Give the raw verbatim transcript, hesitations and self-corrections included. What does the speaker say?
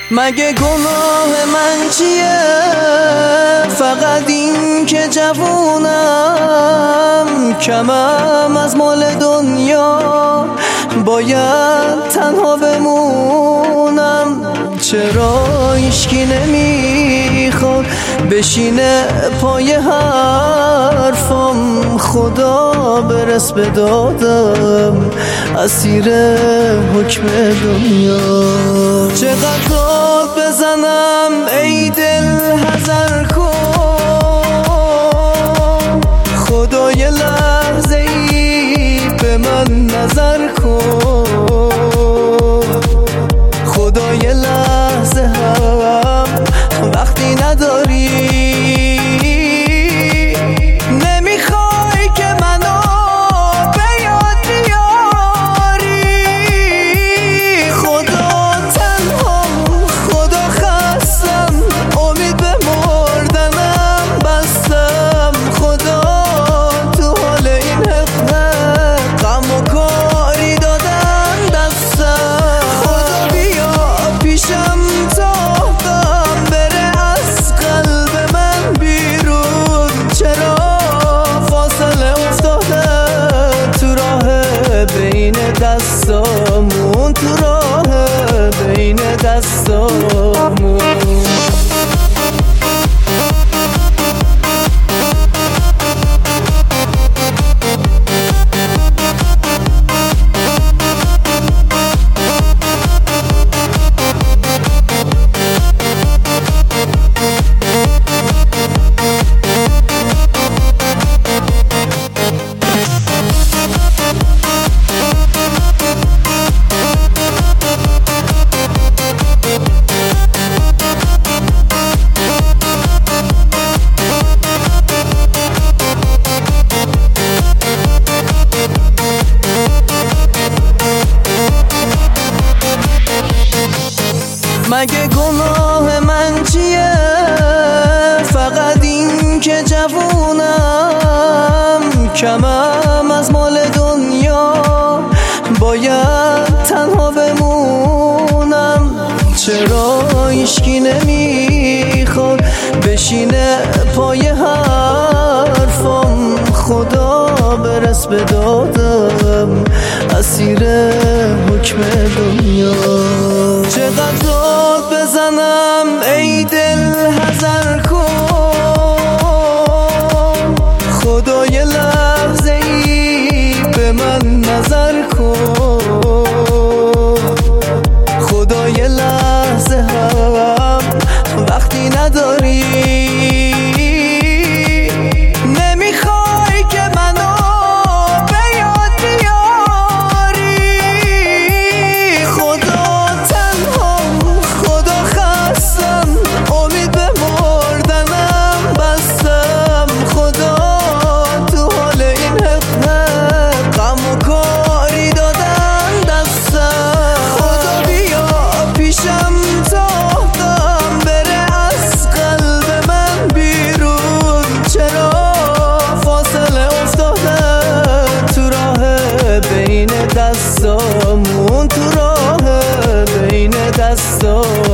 مگه گناه من چیه؟ فقط این که جوونم، کمم از مال دنیا، باید تنها بمونم. چرا هیچکی نمیخواد بشینه پای حرفم؟ خدا برس به دادم، اسیر حکم دنیا. چقدر داد بزنم ای دل حذر کن، خدا یه لحظه ای به من نظر کن. خدا یه لحظه هم وقتی نداری، نمیخوای که منو به یاد بیاری. خدا تنها، خدا خستم، امید به مردنم بستم. خدا تو حال این حقه غم و کاری دادن دستم. خدا بیا پیشم تا غم بره از قلب من بیرون. چرا فاصله افتاده تو راه بین دستامون، تو راه بین دستامون. مگه گناه من چیه؟ فقط این که جوونم، کمم از مال دنیا، باید تنها بمونم. چرا هیچکی نمیخواد بشینه پای حرفم؟ خدا برس به دادم، اسیر حکم دنیا. چقدر داد بزنم ای دل حذر کن، خدا یه لحظه ای به من نظر کن. خدا یه لحظه هم وقتی نداری، نمیخوای که منو به یاد بیاری. خدا تنها، خدا خستم، امید به مردنم بستم. خدا تو حال این حقه غم و کاری دادن دستم. خدا بیا پیشم تا غم بره از قلب من بیرون. چرا فاصله افتاده تو راه بین دستامون، تو راه بین دستامون.